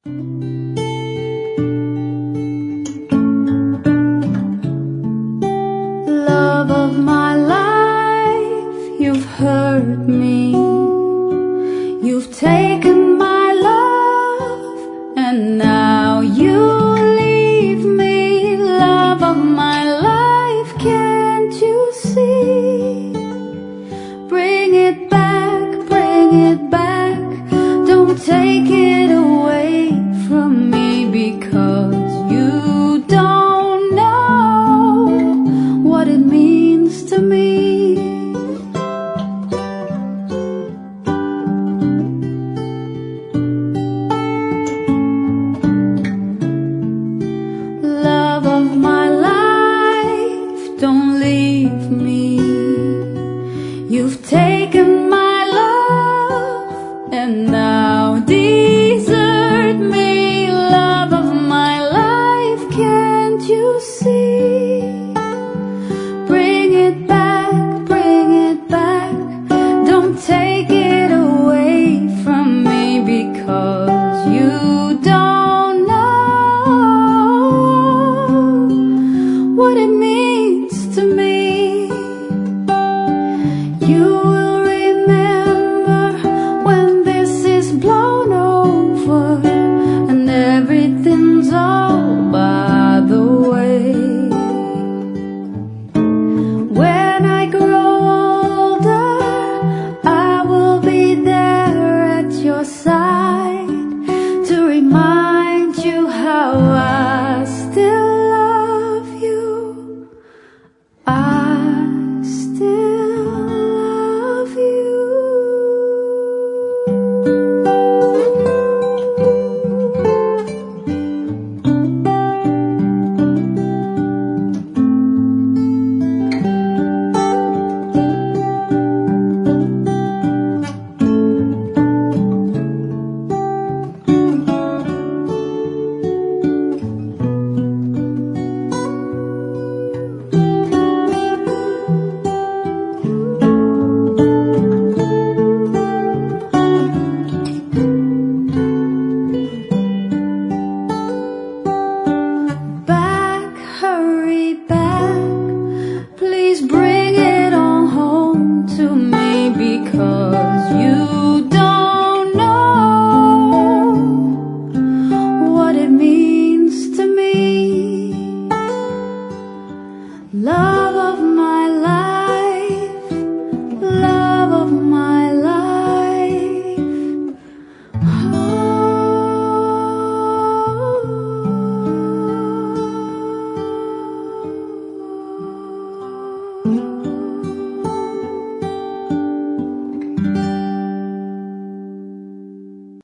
Love of my life, you've hurt me. You've taken my love, and now you leave me. Love of my life, can't you see? Bring it back, bring it back. Don't take it away from me, because you don't know what it means to me. Love of my life, don't leave me. You've taken my love, and now desert me. Love of my life, can't you see? Bring it back, bring it back. Don't take it away from me, because you don't know what it means to me. You will remember when this is blown over and everything's all by the way. When I grow older, I will be there at your side to remind